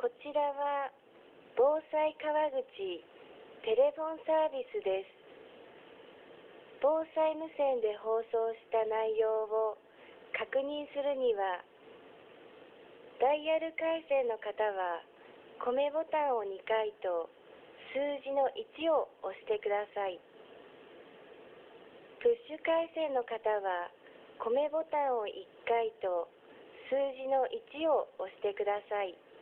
こちらは防災川口テレフォンサービスです。防災無線で放送した内容を確認するには、ダイヤル回線の方は米ボタンを2回と数字の1を押してください。プッシュ回線の方は米ボタンを1回と数字の1を押してください。